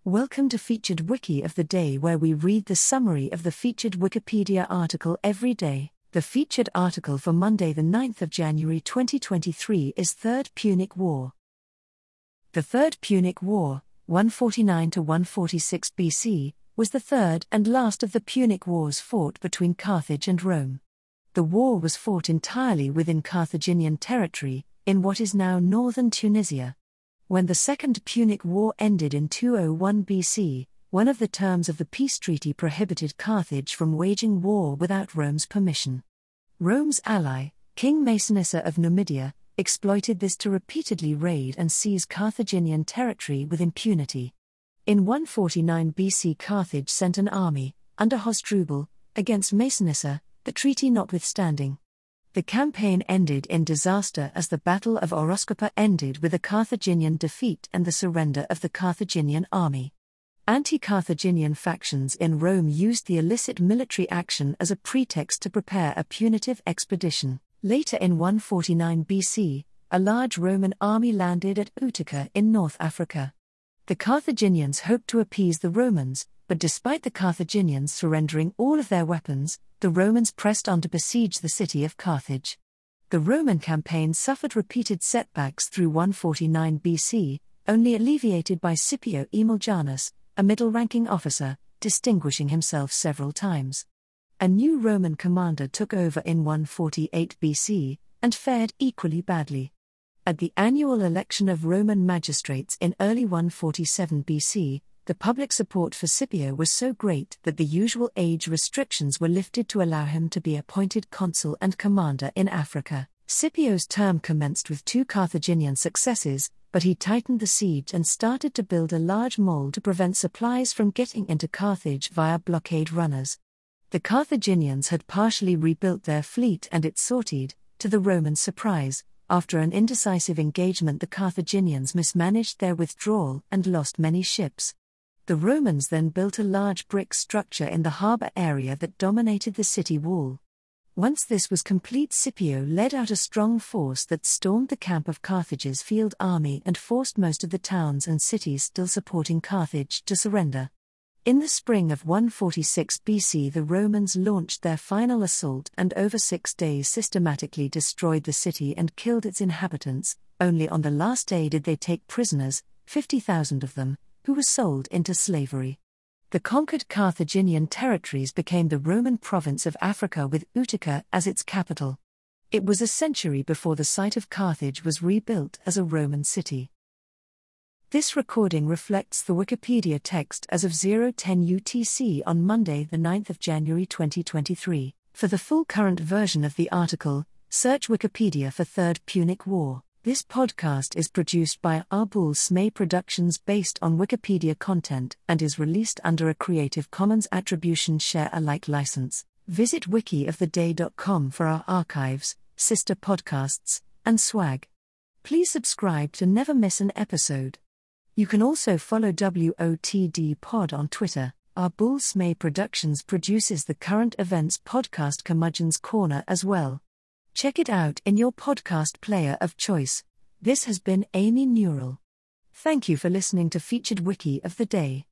Welcome to Featured Wiki of the Day, where we read the summary of the featured Wikipedia article every day. The featured article for Monday, the 9th of January 2023 is Third Punic War. The Third Punic War, 149 to 146 BC, was the third and last of the Punic Wars fought between Carthage and Rome. The war was fought entirely within Carthaginian territory, in what is now northern Tunisia. When the Second Punic War ended in 201 BC, one of the terms of the peace treaty prohibited Carthage from waging war without Rome's permission. Rome's ally, King Masinissa of Numidia, exploited this to repeatedly raid and seize Carthaginian territory with impunity. In 149 BC, Carthage sent an army, under Hasdrubal, against Masinissa, the treaty notwithstanding. The campaign ended in disaster as the Battle of Oroscopa ended with a Carthaginian defeat and the surrender of the Carthaginian army. Anti-Carthaginian factions in Rome used the illicit military action as a pretext to prepare a punitive expedition. Later in 149 BC, a large Roman army landed at Utica in North Africa. The Carthaginians hoped to appease the Romans, but despite the Carthaginians surrendering all of their weapons, the Romans pressed on to besiege the city of Carthage. The Roman campaign suffered repeated setbacks through 149 BC, only alleviated by Scipio Aemilianus, a middle-ranking officer, distinguishing himself several times. A new Roman commander took over in 148 BC, and fared equally badly. At the annual election of Roman magistrates in early 147 BC, the public support for Scipio was so great that the usual age restrictions were lifted to allow him to be appointed consul and commander in Africa. Scipio's term commenced with 2 Carthaginian successes, but he tightened the siege and started to build a large mole to prevent supplies from getting into Carthage via blockade runners. The Carthaginians had partially rebuilt their fleet and it sortied, to the Romans' surprise. After an indecisive engagement, the Carthaginians mismanaged their withdrawal and lost many ships. The Romans then built a large brick structure in the harbour area that dominated the city wall. Once this was complete, Scipio led out a strong force that stormed the camp of Carthage's field army and forced most of the towns and cities still supporting Carthage to surrender. In the spring of 146 BC, the Romans launched their final assault and over 6 days systematically destroyed the city and killed its inhabitants. Only on the last day did they take prisoners, 50,000 of them, who were sold into slavery. The conquered Carthaginian territories became the Roman province of Africa with Utica as its capital. It was a century before the site of Carthage was rebuilt as a Roman city. This recording reflects the Wikipedia text as of 010 UTC on Monday, the 9th of January 2023. For the full current version of the article, search Wikipedia for Third Punic War. This podcast is produced by Arbul Smay Productions based on Wikipedia content and is released under a Creative Commons Attribution Share Alike license. Visit wikioftheday.com for our archives, sister podcasts, and swag. Please subscribe to never miss an episode. You can also follow WOTD Pod on Twitter. Arbul Smay Productions produces the current events podcast Curmudgeon's Corner as well. Check it out in your podcast player of choice. This has been Amy Newell. Thank you for listening to Featured Wiki of the Day.